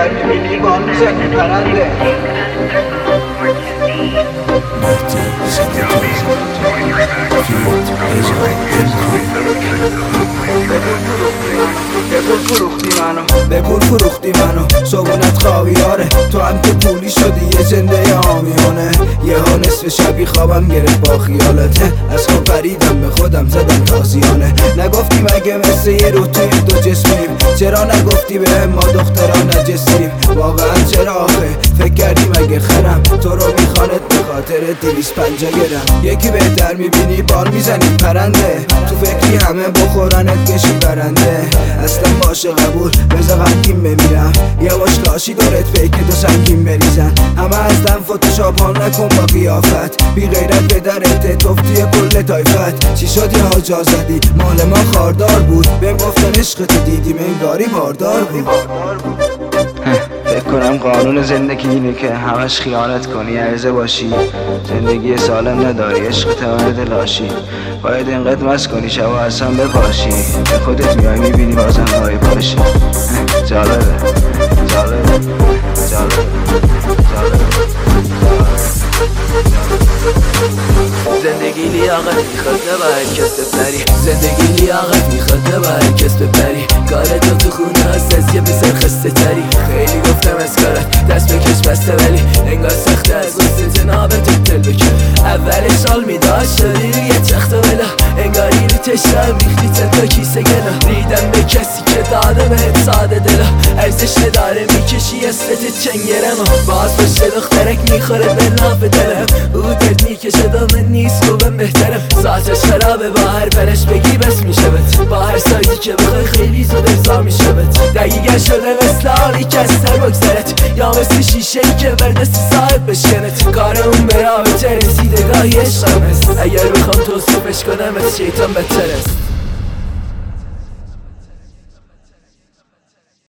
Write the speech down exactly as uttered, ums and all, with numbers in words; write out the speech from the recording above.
بهتر میبینی بال میزنی پرنده. بپول فروختی منو بپول فروختی منو صبونت خوابیاره تو هم که پولی شدی یه زنده آمیانه. یه ها نصف شبی خوابم گرفت با خیالته از خواب پریدم به خودم زدم تازیانه. نگفتی مگه مثل یه رو توی دو جسمیم؟ چرا نگفتی به ما دختران نجسیم؟ واقعا چرا آخه فکر کردی مگه خرم تو رو میخواند به خاطر دویست پنجاه گرم. یکی بهتر میبینی بال میزنی پرنده تو فکری همه بخورنت کشی برنده. اصلا باشه قبول بذار غمگین بمیرم یواش لاشی دارت پیک دو سنگین بریزن. همه از دم فتوشاپ ها نکن با قیافت بی غیرت به درته تفتی کل تایفت. چی شد یه ها جا زدی مال ما خاردار بود بهم گفتن عشقتو دیدیم انگاری باردار بود. فکر کنم قانون زندگی اینه که همش خیانت کنی عرضه باشی. زندگی سالم نداری عشق توانت لاشی. باید اینقدر مست کنی شبا اصلا بپاشی. به خودت میای میبینی بازم بایی پاشی. جالبه جالبه جالبه جالبه. زندگی لیاقت میخواد نه با هر کس بپری. زندگی لیاقت میخواد نه با هر کس بپری. کارت تو خونه هست از یه بسر خسته تری. خیلی گفتم از کارت دست بکش بسته ولی انگار سخته از غصه جنابت تل بکن. اول سال میداشت داری روی تخت ولا انگاری رو تشنم ریختی تا کیسه گلا. ریدم به کسی که داده بهت ساده دلا ارزش نداره میکشی استت چنگرم. باز پشت دخترک میخوره به ناف دلم. او درد میکشه دامن نیست گوبم بهترم. ساعتش خرابه با هر برش بگی بس میشبت. با هر سایزی که بخوای خیلی زود ارزا میشبت. دقیقه شده مثل آلی که از سر بگذرت یا مثل شیشه ای که بردستی صاحب بشکنت. کار اون به رابطه رسیدگاهی عشقم هست. اگر بخوام توصیفش کنم از شیطان بدتر است.